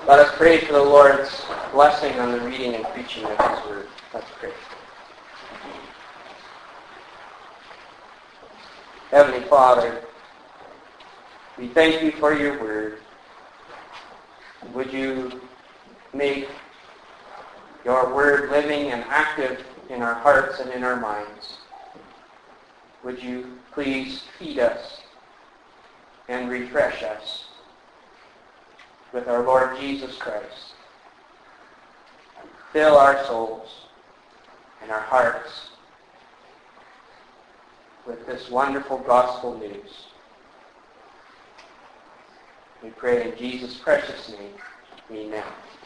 Let us pray for the Lord's blessing on the reading and preaching of His Word. Let's pray. Heavenly Father, we thank you for your Word. Would you make your Word living and active in our hearts and in our minds? Would you please feed us and refresh us with our Lord Jesus Christ. Fill our souls and our hearts with this wonderful gospel news. We pray in Jesus' precious name. Amen.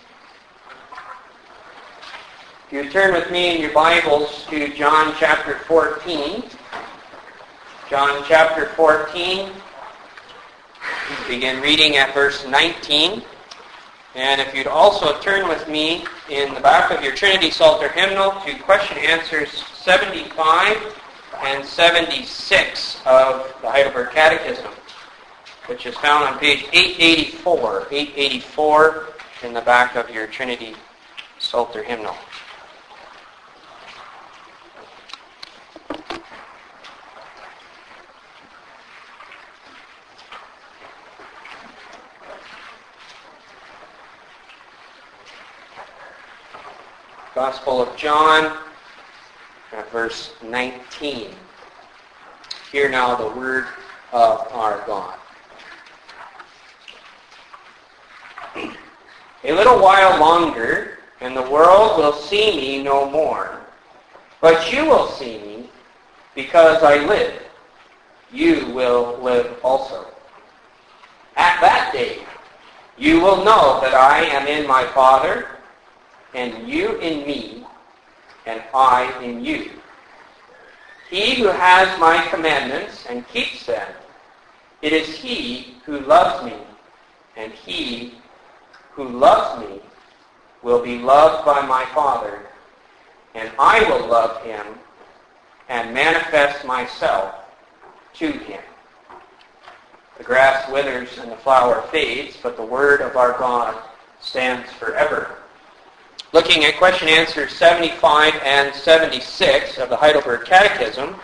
If you turn with me in your Bibles to John chapter 14. John chapter 14. We begin reading at verse 19. And if you'd also turn with me in the back of your Trinity Psalter hymnal to question answers 75 and 76 of the Heidelberg Catechism, which is found on page 884. 884 in the back of your Trinity Psalter hymnal. Gospel of John, verse 19. Hear now the word of our God. A little while longer, and the world will see me no more. But you will see me, because I live. You will live also. At that day, you will know that I am in my Father, and you in me, and I in you. He who has my commandments and keeps them, it is he who loves me, and he who loves me will be loved by my Father, and I will love him and manifest myself to him. The grass withers and the flower fades, but the word of our God stands forever. Looking at question answers 75 and 76 of the Heidelberg Catechism,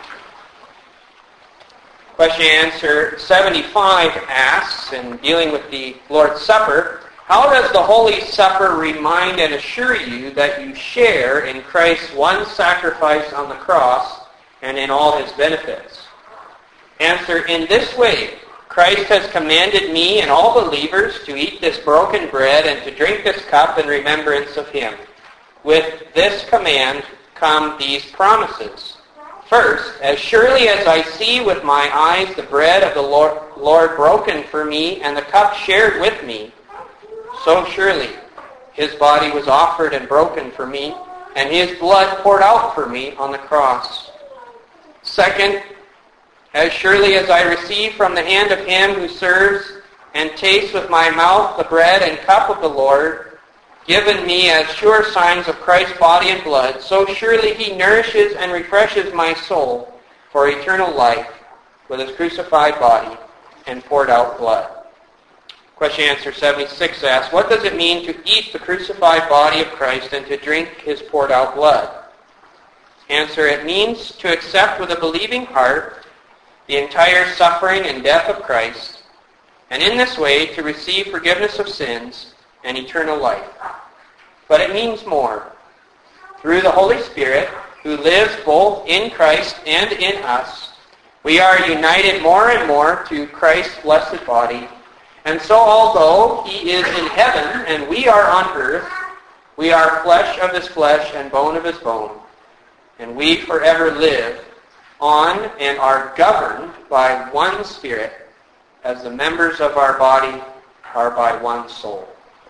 question answer 75 asks, in dealing with the Lord's Supper, how does the Holy Supper remind and assure you that you share in Christ's one sacrifice on the cross and in all his benefits? Answer, in this way, Christ has commanded me and all believers to eat this broken bread and to drink this cup in remembrance of him. With this command come these promises. First, as surely as I see with my eyes the bread of the Lord broken for me and the cup shared with me, so surely his body was offered and broken for me, and his blood poured out for me on the cross. Second, as surely as I receive from the hand of him who serves and taste with my mouth the bread and cup of the Lord, given me as sure signs of Christ's body and blood, so surely he nourishes and refreshes my soul for eternal life with his crucified body and poured out blood. Question answer 76 asks, what does it mean to eat the crucified body of Christ and to drink his poured out blood? Answer, it means to accept with a believing heart the entire suffering and death of Christ, and in this way to receive forgiveness of sins and eternal life. But it means more. Through the Holy Spirit, who lives both in Christ and in us, we are united more and more to Christ's blessed body. And so although he is in heaven and we are on earth, we are flesh of his flesh and bone of his bone. And we forever live on and are governed by one Spirit, as the members of our body are by one soul.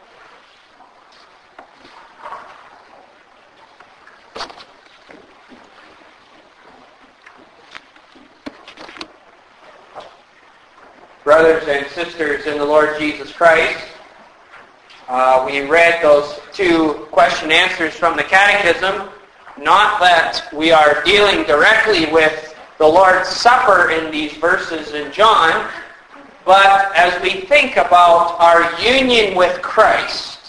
Brothers and sisters in the Lord Jesus Christ, we read those two question answers from the Catechism. Not that we are dealing directly with the Lord's Supper in these verses in John, but as we think about our union with Christ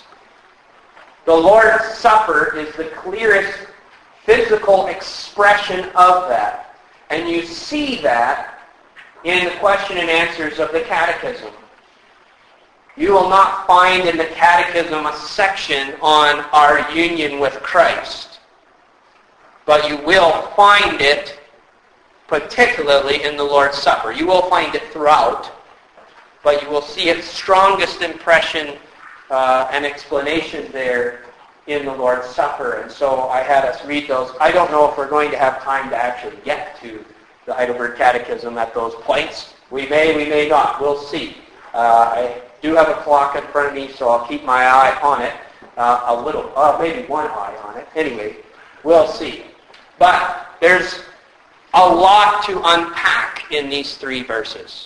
The Lord's Supper is the clearest physical expression of that. And you see that in the question and answers of the Catechism. You will not find in the Catechism a section on our union with Christ. But you will find it particularly in the Lord's Supper. You will find it throughout, but you will see its strongest impression and explanation there in the Lord's Supper. And so I had us read those. I don't know if we're going to have time to actually get to the Heidelberg Catechism at those points. We may not. We'll see. I do have a clock in front of me, so I'll keep my eye on it. Maybe one eye on it. Anyway, we'll see. But there's a lot to unpack in these 3 verses.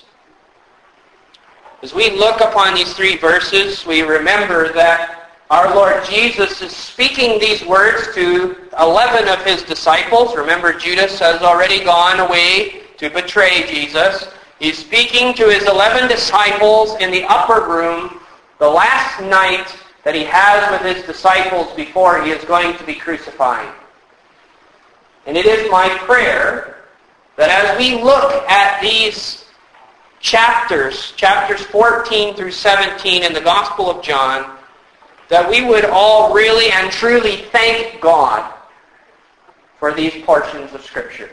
As we look upon these 3 verses, we remember that our Lord Jesus is speaking these words to 11 of his disciples. Remember, Judas has already gone away to betray Jesus. He's speaking to his 11 disciples in the upper room, the last night that he has with his disciples before he is going to be crucified. And it is my prayer that as we look at these chapters 14 through 17 in the Gospel of John, that we would all really and truly thank God for these portions of Scripture.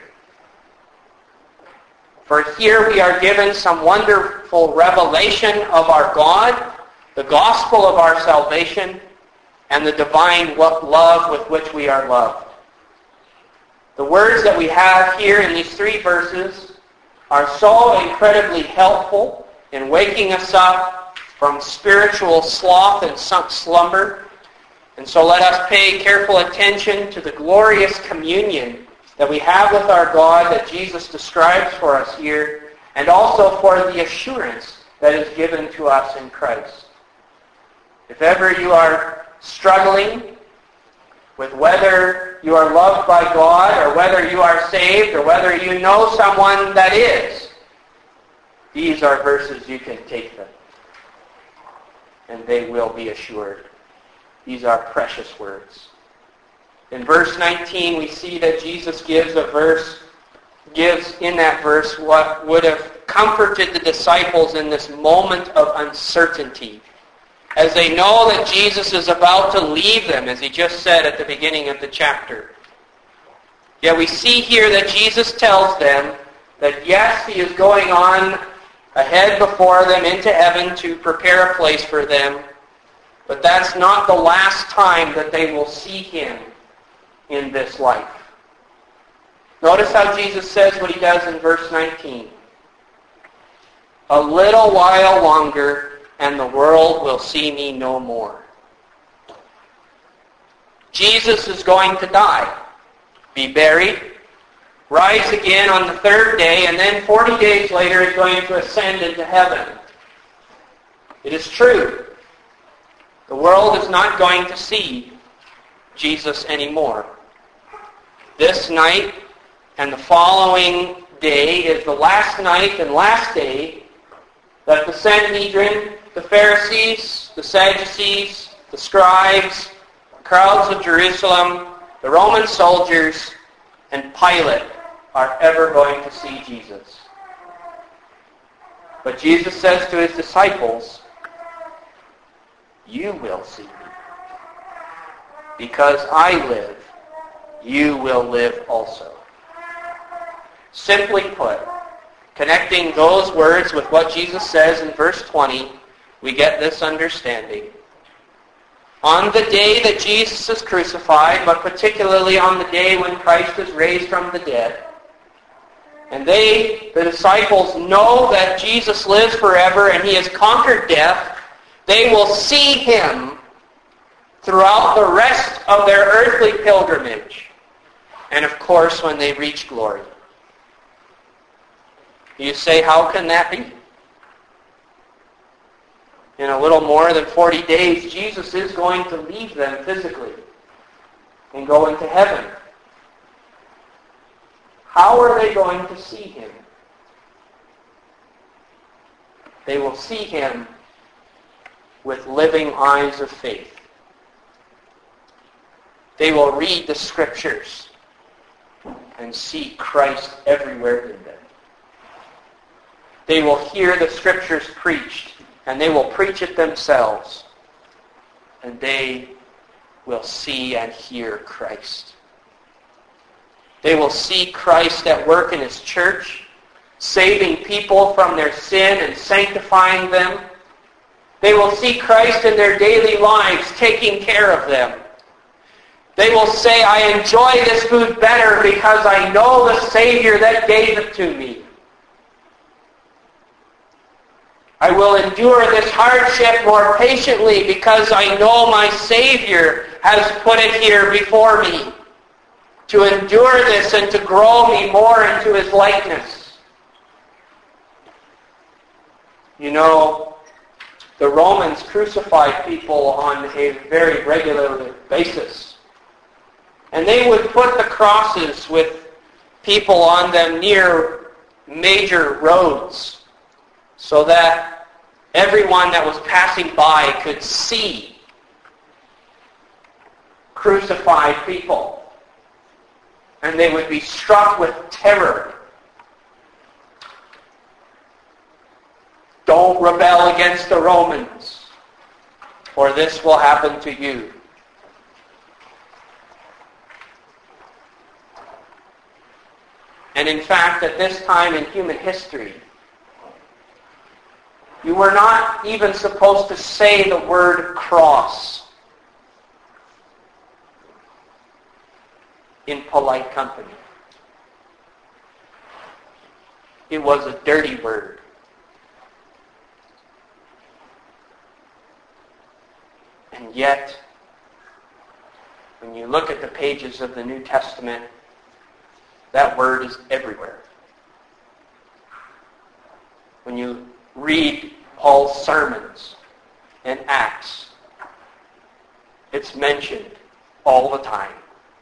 For here we are given some wonderful revelation of our God, the gospel of our salvation, and the divine love with which we are loved. The words that we have here in these 3 verses are so incredibly helpful in waking us up from spiritual sloth and slumber. And so let us pay careful attention to the glorious communion that we have with our God that Jesus describes for us here, and also for the assurance that is given to us in Christ. If ever you are struggling with whether you are loved by God, or whether you are saved, or whether you know someone that is, these are verses you can take them, and they will be assured. These are precious words. In verse 19, we see that Jesus gives in that verse what would have comforted the disciples in this moment of uncertainty, as they know that Jesus is about to leave them, as he just said at the beginning of the chapter. Yet we see here that Jesus tells them that yes, he is going on ahead before them into heaven to prepare a place for them, but that's not the last time that they will see him in this life. Notice how Jesus says what he does in verse 19. A little while longer, and the world will see me no more. Jesus is going to die, be buried, rise again on the 3rd day, and then 40 days later is going to ascend into heaven. It is true. The world is not going to see Jesus anymore. This night and the following day is the last night and last day that the Sanhedrin, the Pharisees, the Sadducees, the scribes, the crowds of Jerusalem, the Roman soldiers, and Pilate are ever going to see Jesus. But Jesus says to his disciples, you will see me. Because I live, you will live also. Simply put, connecting those words with what Jesus says in verse 20, we get this understanding. On the day that Jesus is crucified, but particularly on the day when Christ is raised from the dead, and they, the disciples, know that Jesus lives forever and he has conquered death, they will see him throughout the rest of their earthly pilgrimage. And of course, when they reach glory. You say, how can that be? In a little more than 40 days, Jesus is going to leave them physically and go into heaven. How are they going to see him? They will see him with living eyes of faith. They will read the Scriptures and see Christ everywhere in them. They will hear the Scriptures preached, and they will preach it themselves. And they will see and hear Christ. They will see Christ at work in His church, saving people from their sin and sanctifying them. They will see Christ in their daily lives, taking care of them. They will say, I enjoy this food better because I know the Savior that gave it to me. I will endure this hardship more patiently because I know my Savior has put it here before me to endure this and to grow me more into His likeness. You know, the Romans crucified people on a very regular basis. And they would put the crosses with people on them near major roads so that everyone that was passing by could see crucified people. And they would be struck with terror. Don't rebel against the Romans, or this will happen to you. And in fact, at this time in human history, you were not even supposed to say the word cross in polite company. It was a dirty word. And yet, when you look at the pages of the New Testament, that word is everywhere. When you read Paul's sermons and Acts, it's mentioned all the time.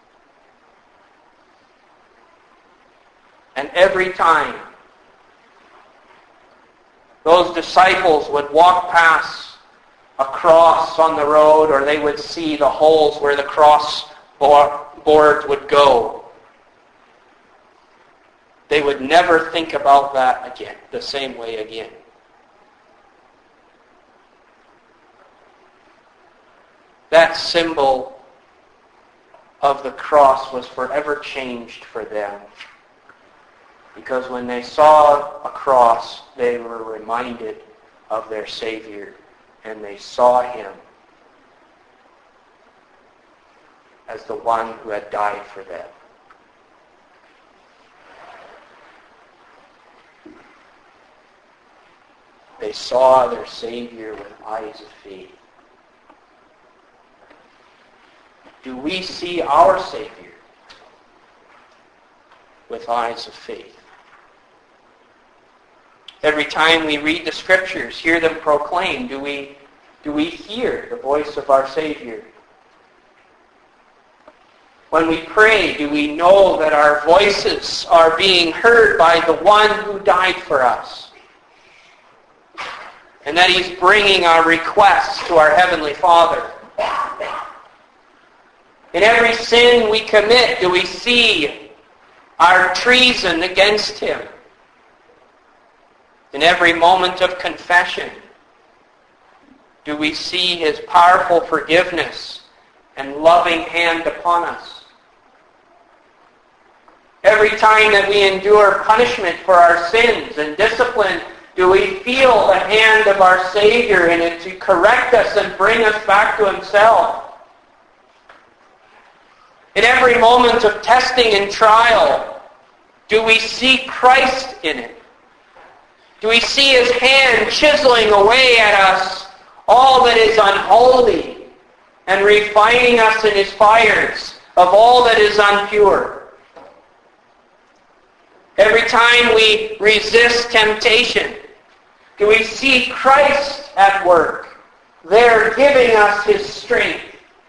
And every time those disciples would walk past a cross on the road, or they would see the holes where the cross boards would go, they would never think about that again, the same way again. That symbol of the cross was forever changed for them. Because when they saw a cross, they were reminded of their Savior, and they saw Him as the one who had died for them. They saw their Savior with eyes of faith. Do we see our Savior with eyes of faith? Every time we read the Scriptures, hear them proclaimed, do we hear the voice of our Savior? When we pray, do we know that our voices are being heard by the one who died for us? And that He's bringing our requests to our Heavenly Father. In every sin we commit, do we see our treason against Him? In every moment of confession, do we see His powerful forgiveness and loving hand upon us? Every time that we endure punishment for our sins and discipline, do we feel the hand of our Savior in it to correct us and bring us back to Himself? In every moment of testing and trial, do we see Christ in it? Do we see His hand chiseling away at us all that is unholy and refining us in His fires of all that is impure? Every time we resist temptation, do we see Christ at work, there giving us His strength?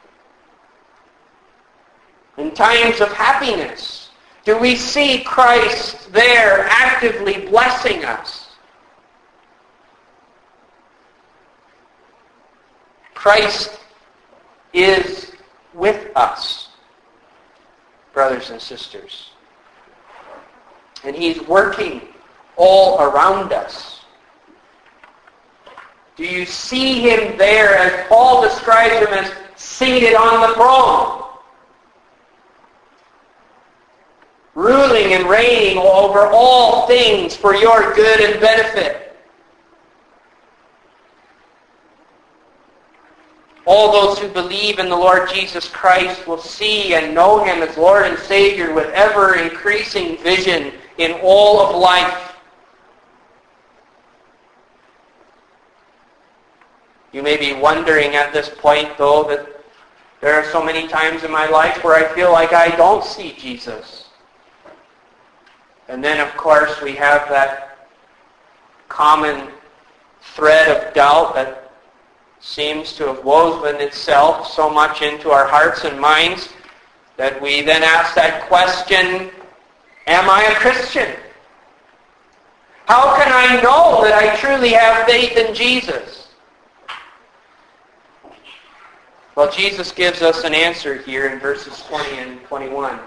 In times of happiness, do we see Christ there actively blessing us? Christ is with us. brothers and sisters. And He's working all around us. Do you see Him there, as Paul describes Him, as seated on the throne, ruling and reigning over all things for your good and benefit? All those who believe in the Lord Jesus Christ will see and know Him as Lord and Savior with ever-increasing vision in all of life. You may be wondering at this point, though, that there are so many times in my life where I feel like I don't see Jesus. And then, of course, we have that common thread of doubt that seems to have woven itself so much into our hearts and minds that we then ask that question, am I a Christian? How can I know that I truly have faith in Jesus? Well, Jesus gives us an answer here in verses 20 and 21.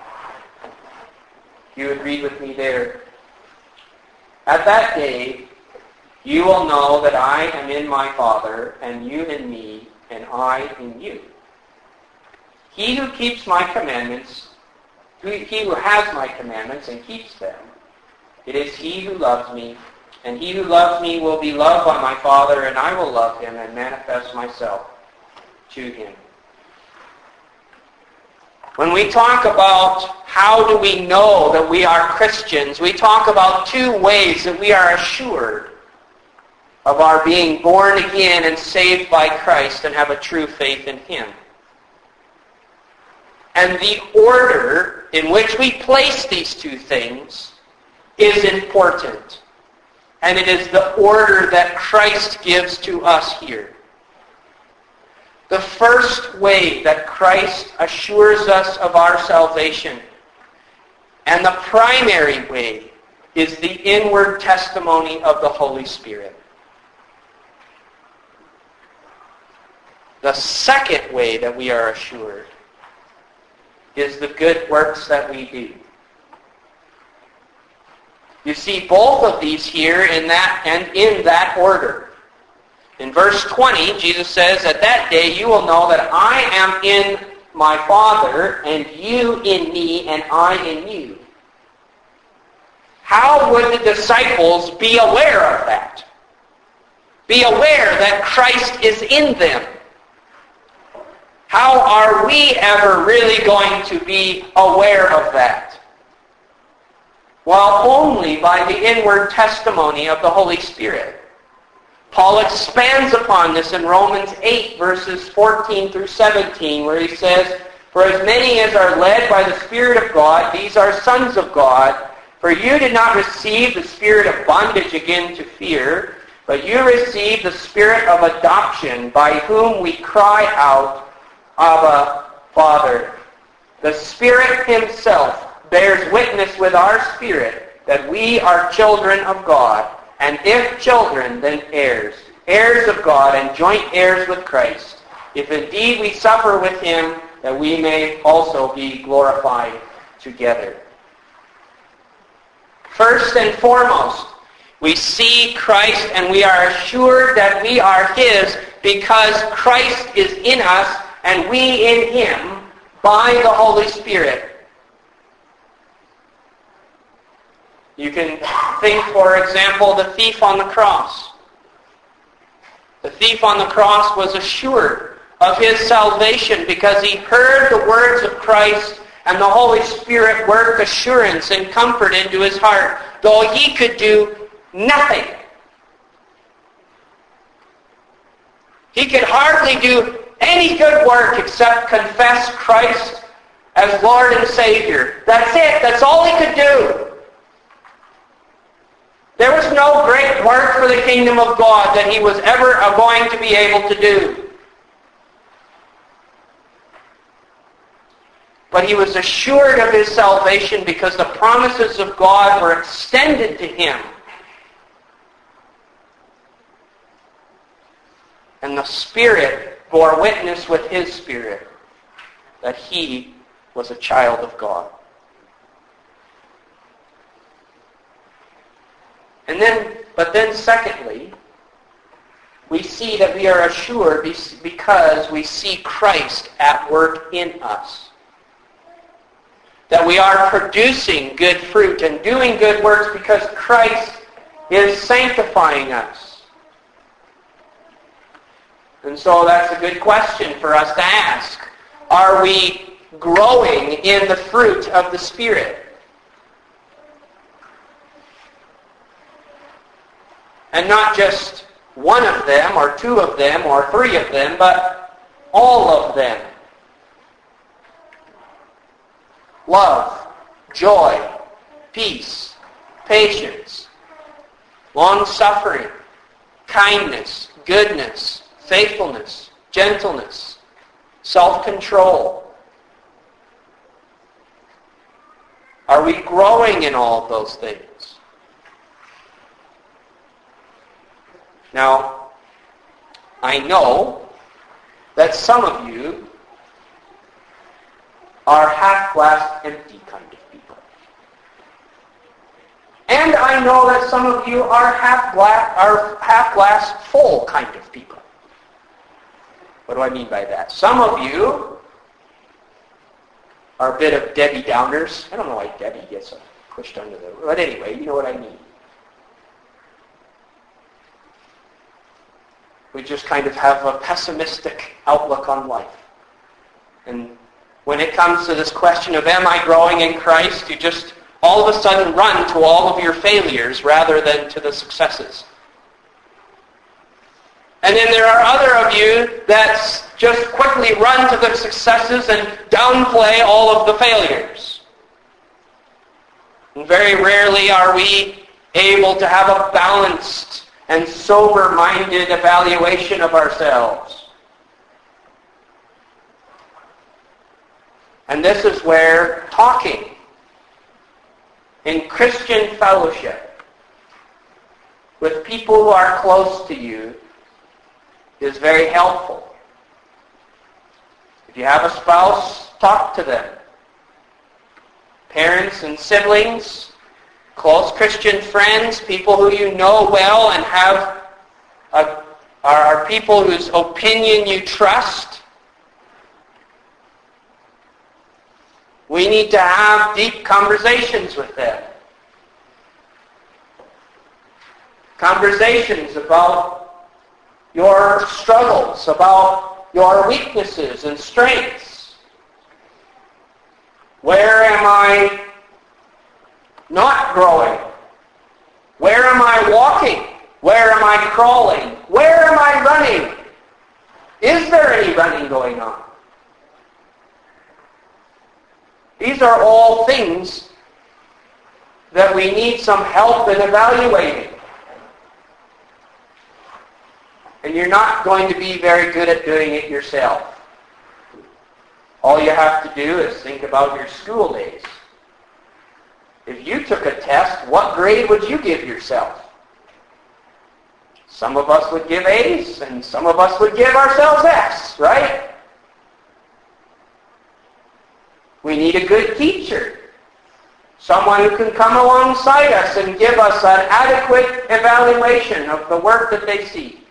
If you would read with me there. At that day, you will know that I am in my Father, and you in me, and I in you. He who keeps my commandments, he who has my commandments and keeps them, it is he who loves me, and he who loves me will be loved by my Father, and I will love him and manifest myself to him. When we talk about how do we know that we are Christians, we talk about two ways that we are assured of our being born again and saved by Christ and have a true faith in Him. And the order in which we place these two things is important. And it is the order that Christ gives to us here. The first way that Christ assures us of our salvation, and the primary way, is the inward testimony of the Holy Spirit. The second way that we are assured is the good works that we do. You see both of these here in that order. In verse 20, Jesus says, at that day you will know that I am in my Father, and you in me, and I in you. How would the disciples be aware of that? Be aware that Christ is in them? How are we ever really going to be aware of that? Well, only by the inward testimony of the Holy Spirit. Paul expands upon this in Romans 8, verses 14 through 17, where he says, for as many as are led by the Spirit of God, these are sons of God. For you did not receive the spirit of bondage again to fear, but you received the Spirit of adoption, by whom we cry out, Abba, Father. The Spirit Himself bears witness with our spirit that we are children of God, and if children, then heirs, heirs of God and joint heirs with Christ, if indeed we suffer with Him, that we may also be glorified together. First and foremost, we see Christ and we are assured that we are His because Christ is in us and we in Him by the Holy Spirit. You can think, for example, the thief on the cross. The thief on the cross was assured of his salvation because he heard the words of Christ, and the Holy Spirit worked assurance and comfort into his heart, though he could do nothing. He could hardly do any good work except confess Christ as Lord and Savior. That's it. That's all he could do. There was no great work for the kingdom of God that he was ever going to be able to do. But he was assured of his salvation because the promises of God were extended to him. And the Spirit bore witness with his spirit that he was a child of God. But then secondly, we see that we are assured because we see Christ at work in us. That we are producing good fruit and doing good works because Christ is sanctifying us. And so that's a good question for us to ask. Are we growing in the fruit of the Spirit? And not just one of them, or two of them, or three of them, but all of them. Love, joy, peace, patience, long-suffering, kindness, goodness, faithfulness, gentleness, self-control. Are we growing in all of those things? Now, I know that some of you are half-glass empty kind of people. And I know that some of you are half-glass full kind of people. What do I mean by that? Some of you are a bit of Debbie Downers. I don't know why Debbie gets pushed under the... But anyway, you know what I mean. We just kind of have a pessimistic outlook on life. And when it comes to this question of am I growing in Christ, you just all of a sudden run to all of your failures rather than to the successes. And then there are other of you that just quickly run to the successes and downplay all of the failures. And very rarely are we able to have a balanced and sober-minded evaluation of ourselves. And this is where talking in Christian fellowship with people who are close to you is very helpful. If you have a spouse, talk to them. Parents and siblings, close Christian friends, people who you know well and are people whose opinion you trust. We need to have deep conversations with them. Conversations about your struggles, about your weaknesses and strengths. Where am I not growing? Where am I walking? Where am I crawling? Where am I running? Is there any running going on? These are all things that we need some help in evaluating. And you're not going to be very good at doing it yourself. All you have to do is think about your school days. If you took a test, what grade would you give yourself? Some of us would give A's, and some of us would give ourselves F's, right? We need a good teacher. Someone who can come alongside us and give us an adequate evaluation of the work that they see.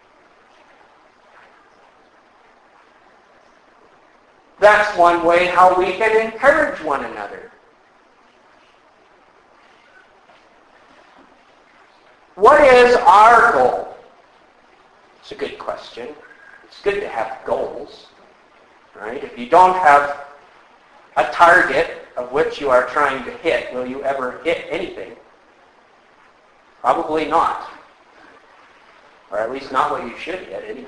That's one way how we can encourage one another. What is our goal? It's a good question. It's good to have goals, right? If you don't have a target of which you are trying to hit, will you ever hit anything? Probably not. Or at least not what you should hit anyway.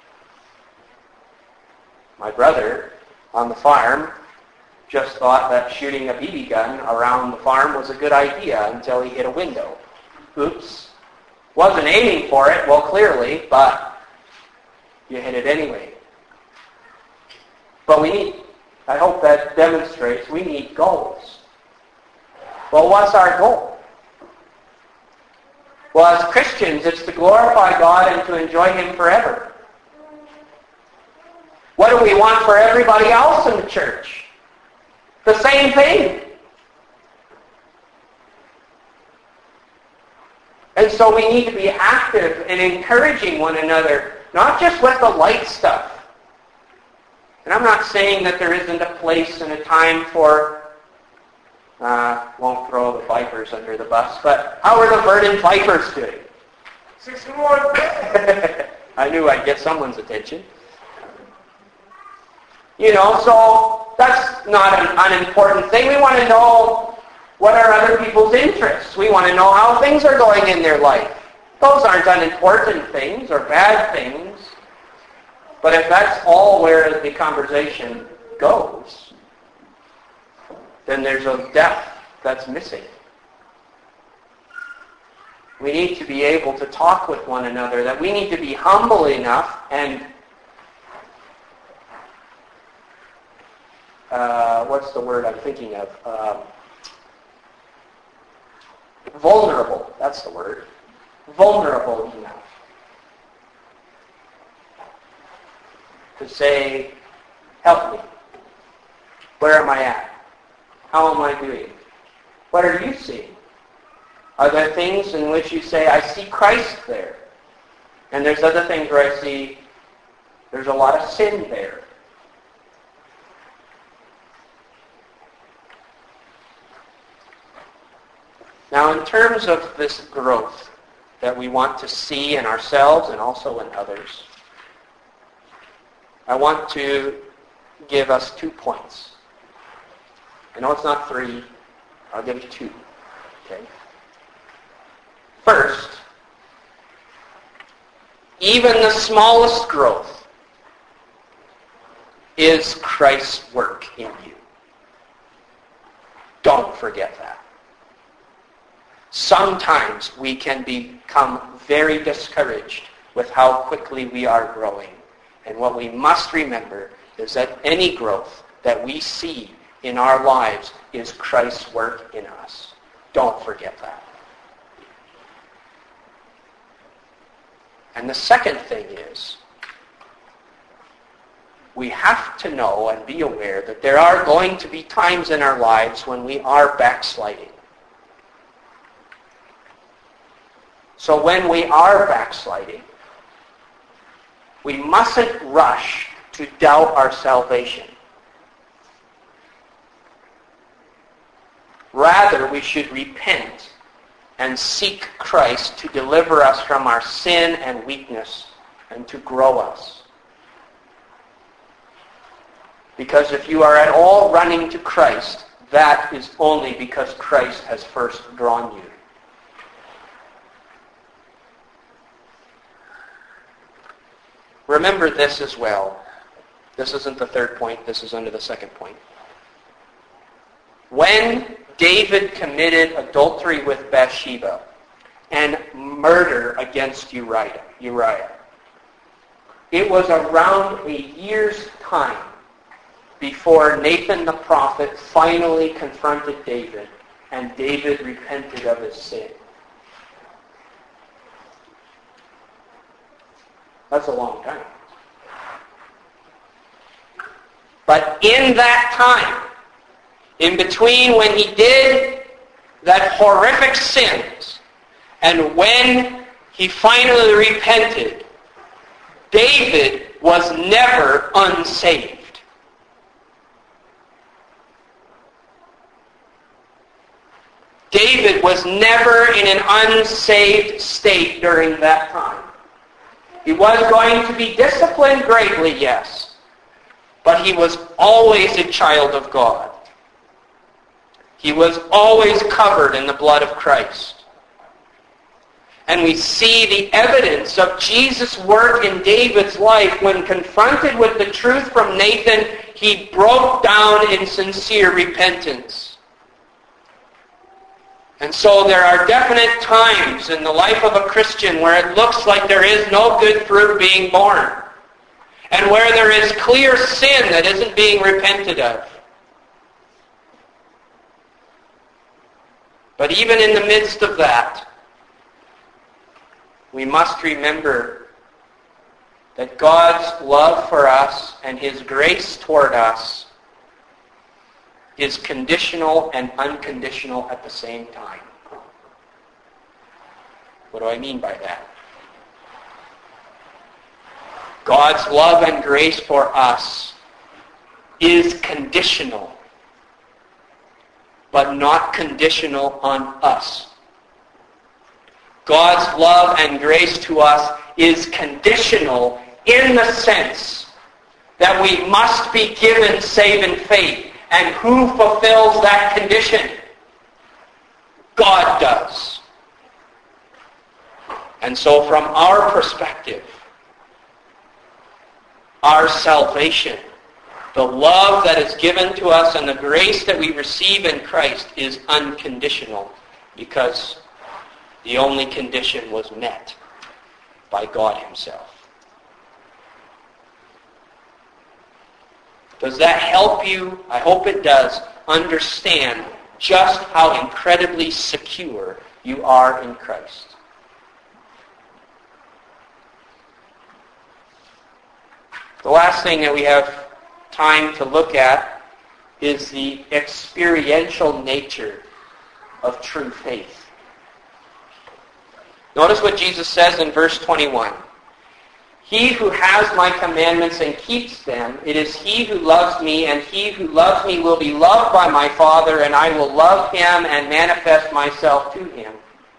My brother on the farm just thought that shooting a BB gun around the farm was a good idea until he hit a window. Oops. Wasn't aiming for it, well, clearly, but you hit it anyway. But I hope that demonstrates we need goals. Well, what's our goal? Well, as Christians, it's to glorify God and to enjoy Him forever. What do we want for everybody else in the church? the same thing. And so we need to be active in encouraging one another, not just with the light stuff. And I'm not saying that there isn't a place and a time for, won't throw the Vipers under the bus, but how are the Vernon Vipers doing? 61. I knew I'd get someone's attention. So that's not an unimportant thing. We want to know what are other people's interests. We want to know how things are going in their life. Those aren't unimportant things or bad things. But if that's all where the conversation goes, then there's a depth that's missing. We need to be able to talk with one another, that we need to be humble enough and what's the word I'm thinking of? Vulnerable. That's the word. Vulnerable enough to say, help me. Where am I at? How am I doing? What are you seeing? Are there things in which you say, I see Christ there? And there's other things where I see there's a lot of sin there. Now, in terms of this growth that we want to see in ourselves and also in others, I want to give us 2 points. I know it's not 3. I'll give you 2. Okay? First, even the smallest growth is Christ's work in you. Don't forget that. Sometimes we can become very discouraged with how quickly we are growing. And what we must remember is that any growth that we see in our lives is Christ's work in us. Don't forget that. And the second thing is, we have to know and be aware that there are going to be times in our lives when we are backsliding. So when we are backsliding, we mustn't rush to doubt our salvation. Rather, we should repent and seek Christ to deliver us from our sin and weakness and to grow us. Because if you are at all running to Christ, that is only because Christ has first drawn you. Remember this as well. This isn't the third point. This is under the second point. When David committed adultery with Bathsheba and murder against Uriah, it was around a year's time before Nathan the prophet finally confronted David and David repented of his sin. That's a long time. But in that time, in between when he did that horrific sins and when he finally repented, David was never unsaved. David was never in an unsaved state during that time. He was going to be disciplined greatly, yes, but he was always a child of God. He was always covered in the blood of Christ. And we see the evidence of Jesus' work in David's life. When confronted with the truth from Nathan, he broke down in sincere repentance. And so there are definite times in the life of a Christian where it looks like there is no good fruit being born, and where there is clear sin that isn't being repented of. But even in the midst of that, we must remember that God's love for us and His grace toward us is conditional and unconditional at the same time. What do I mean by that? God's love and grace for us is conditional, but not conditional on us. God's love and grace to us is conditional in the sense that we must be given saving faith. And who fulfills that condition? God does. And so from our perspective, our salvation, the love that is given to us and the grace that we receive in Christ is unconditional, because the only condition was met by God himself. Does that help you? I hope it does. Understand just how incredibly secure you are in Christ. The last thing that we have time to look at is the experiential nature of true faith. Notice what Jesus says in verse 21. He who has my commandments and keeps them, it is he who loves me, and he who loves me will be loved by my Father, and I will love him and manifest myself to him.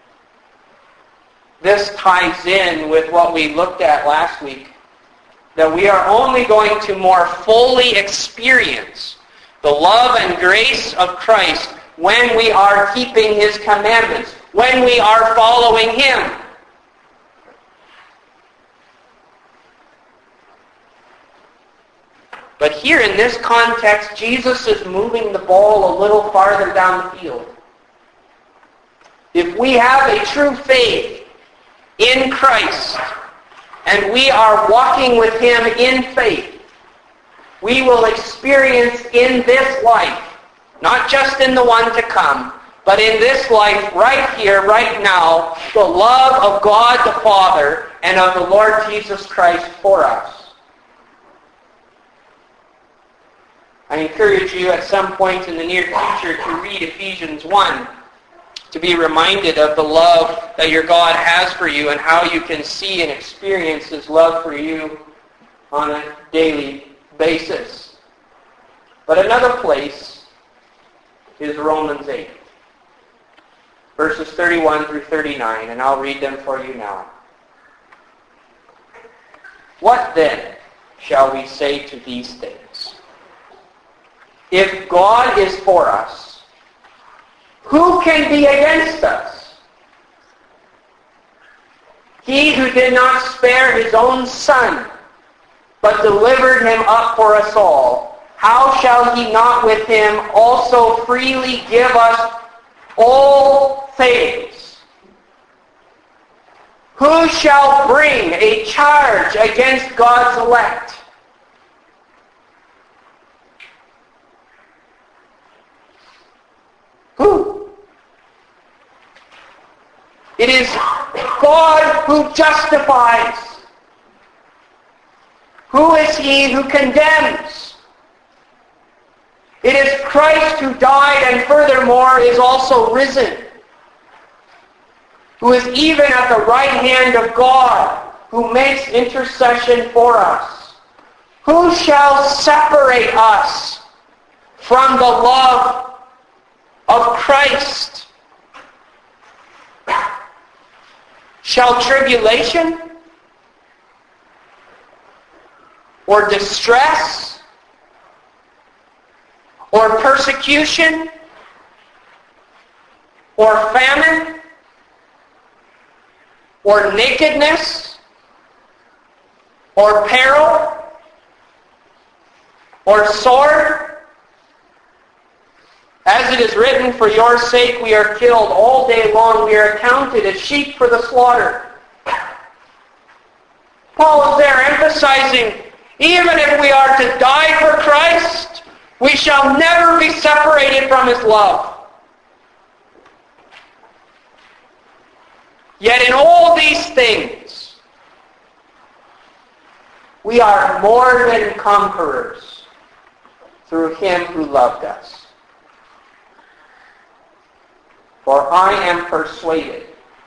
This ties in with what we looked at last week, that we are only going to more fully experience the love and grace of Christ when we are keeping his commandments, when we are following him. But here in this context, Jesus is moving the ball a little farther down the field. If we have a true faith in Christ, and we are walking with him in faith, we will experience in this life, not just in the one to come, but in this life, right here, right now, the love of God the Father and of the Lord Jesus Christ for us. I encourage you at some point in the near future to read Ephesians 1, to be reminded of the love that your God has for you and how you can see and experience his love for you on a daily basis. But another place is Romans 8, verses 31 through 39, and I'll read them for you now. What then shall we say to these things? If God is for us, who can be against us? He who did not spare his own Son, but delivered him up for us all, how shall he not with him also freely give us all things? Who shall bring a charge against God's elect? Who? It is God who justifies. Who is he who condemns? It is Christ who died and furthermore is also risen, who is even at the right hand of God, who makes intercession for us. Who shall separate us from the love of Christ? Shall tribulation or distress or persecution or famine or nakedness or peril or sword? As it is written, for your sake we are killed all day long. We are counted as sheep for the slaughter. Paul is there emphasizing, even if we are to die for Christ, we shall never be separated from his love. Yet in all these things, we are more than conquerors through him who loved us. For I am persuaded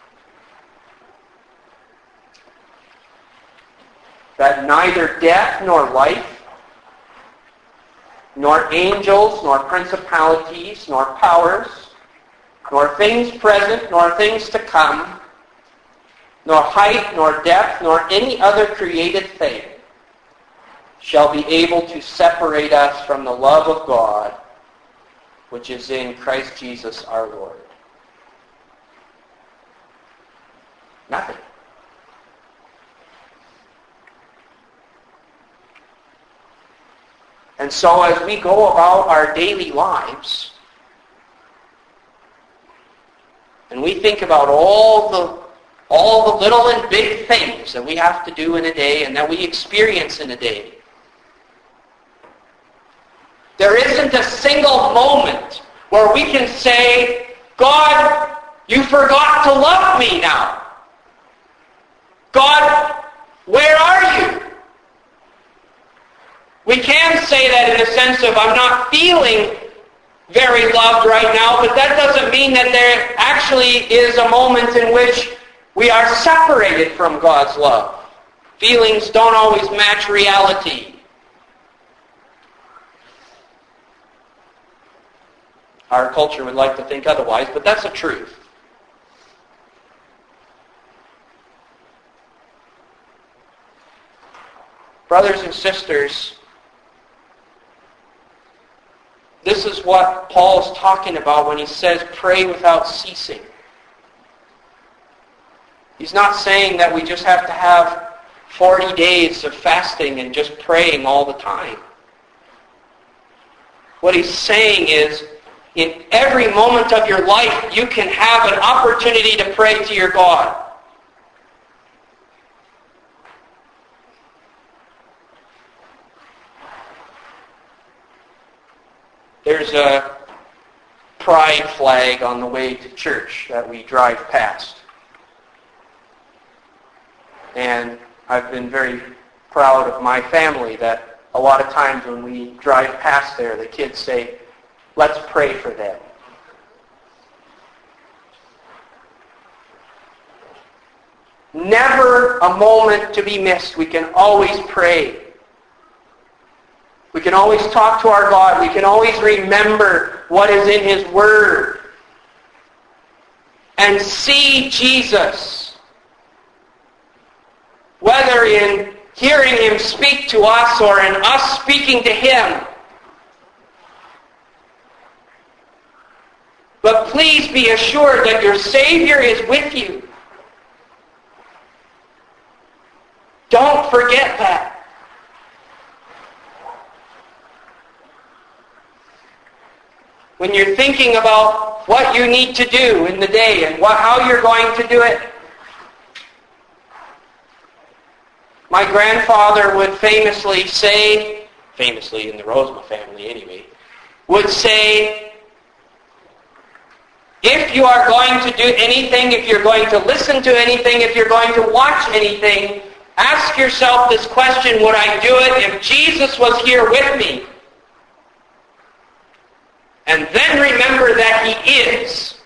that neither death nor life, nor angels, nor principalities, nor powers, nor things present, nor things to come, nor height, nor depth, nor any other created thing shall be able to separate us from the love of God, which is in Christ Jesus our Lord. Nothing. And so as we go about our daily lives, and we think about all the little and big things that we have to do in a day and that we experience in a day, there isn't a single moment where we can say, God, you forgot to love me now. God, where are you? We can say that in the sense of I'm not feeling very loved right now, but that doesn't mean that there actually is a moment in which we are separated from God's love. Feelings don't always match reality. Our culture would like to think otherwise, but that's the truth. Brothers and sisters, this is what Paul's talking about when he says pray without ceasing. He's not saying that we just have to have 40 days of fasting and just praying all the time. What he's saying is, in every moment of your life, you can have an opportunity to pray to your God. There's a pride flag on the way to church that we drive past. And I've been very proud of my family that a lot of times when we drive past there, the kids say, let's pray for them. Never a moment to be missed. We can always pray. We can always talk to our God. We can always remember what is in His Word. And see Jesus. Whether in hearing Him speak to us or in us speaking to Him. But please be assured that your Savior is with you. Don't forget that. When you're thinking about what you need to do in the day and how you're going to do it, my grandfather would famously say, famously in the Rosema family anyway, would say, if you are going to do anything, if you're going to listen to anything, if you're going to watch anything, ask yourself this question, would I do it if Jesus was here with me? And then remember that He is.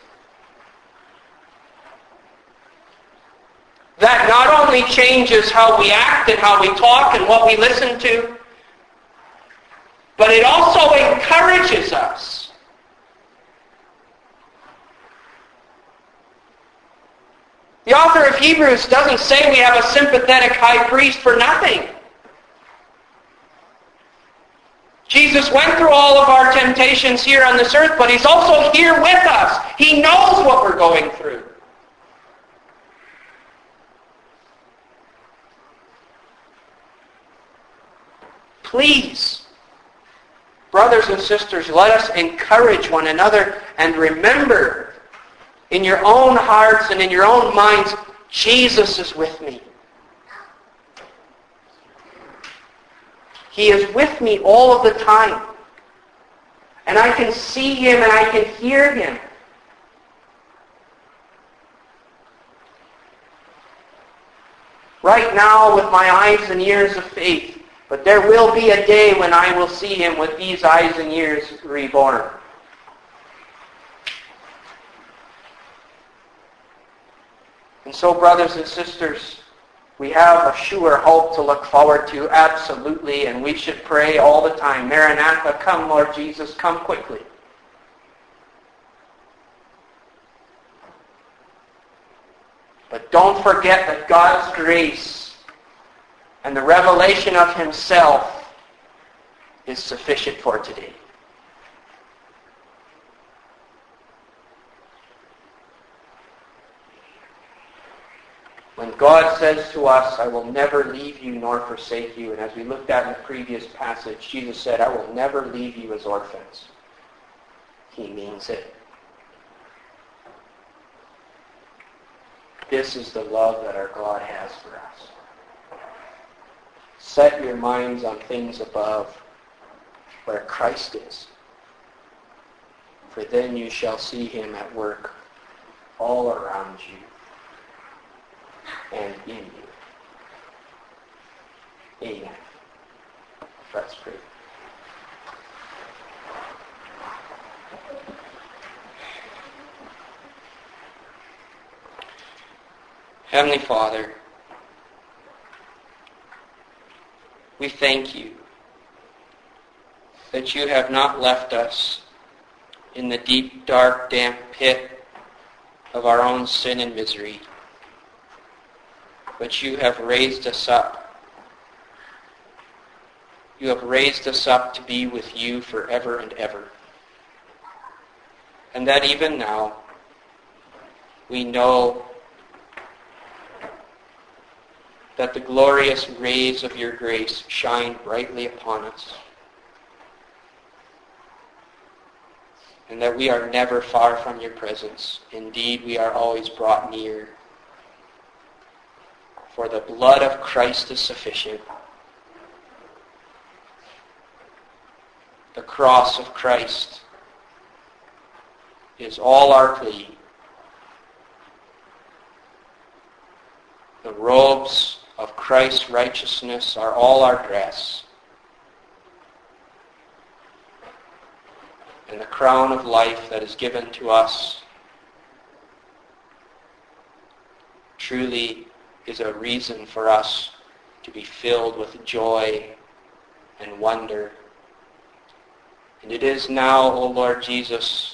That not only changes how we act and how we talk and what we listen to, but it also encourages us. The author of Hebrews doesn't say we have a sympathetic high priest for nothing. Jesus went through all of our temptations here on this earth, but He's also here with us. He knows what we're going through. Please, brothers and sisters, let us encourage one another and remember in your own hearts and in your own minds, Jesus is with me. He is with me all of the time. And I can see Him and I can hear Him. Right now with my eyes and ears of faith. But there will be a day when I will see Him with these eyes and ears reborn. And so, brothers and sisters, we have a sure hope to look forward to, absolutely, and we should pray all the time, Maranatha, come, Lord Jesus, come quickly. But don't forget that God's grace and the revelation of himself is sufficient for today. When God says to us, I will never leave you nor forsake you, and as we looked at in the previous passage, Jesus said, I will never leave you as orphans. He means it. This is the love that our God has for us. Set your minds on things above, where Christ is. For then you shall see him at work all around you and in you. Amen. Let's pray. Heavenly Father, we thank you that you have not left us in the deep, dark, damp pit of our own sin and misery, but you have raised us up. You have raised us up to be with you forever and ever. And that even now, we know that the glorious rays of your grace shine brightly upon us, and that we are never far from your presence. Indeed, we are always brought near. For the blood of Christ is sufficient. The cross of Christ is all our plea. The robes of Christ's righteousness are all our dress. And the crown of life that is given to us truly is a reason for us to be filled with joy and wonder. And it is now, O Lord Jesus,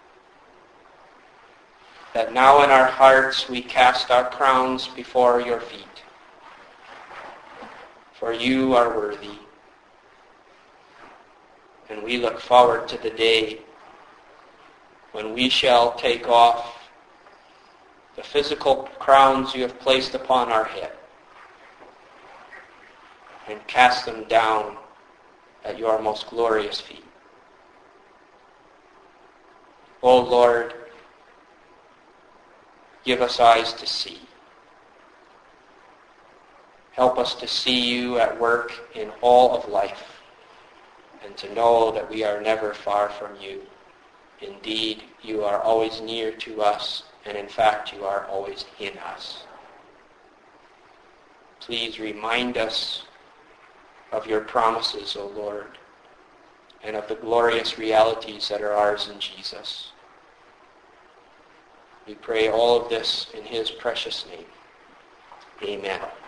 that now in our hearts we cast our crowns before your feet. For you are worthy. And we look forward to the day when we shall take off the physical crowns you have placed upon our head and cast them down at your most glorious feet. O Lord, give us eyes to see. Help us to see you at work in all of life and to know that we are never far from you. Indeed, you are always near to us, and in fact, you are always in us. Please remind us of your promises, O Lord, and of the glorious realities that are ours in Jesus. We pray all of this in his precious name. Amen.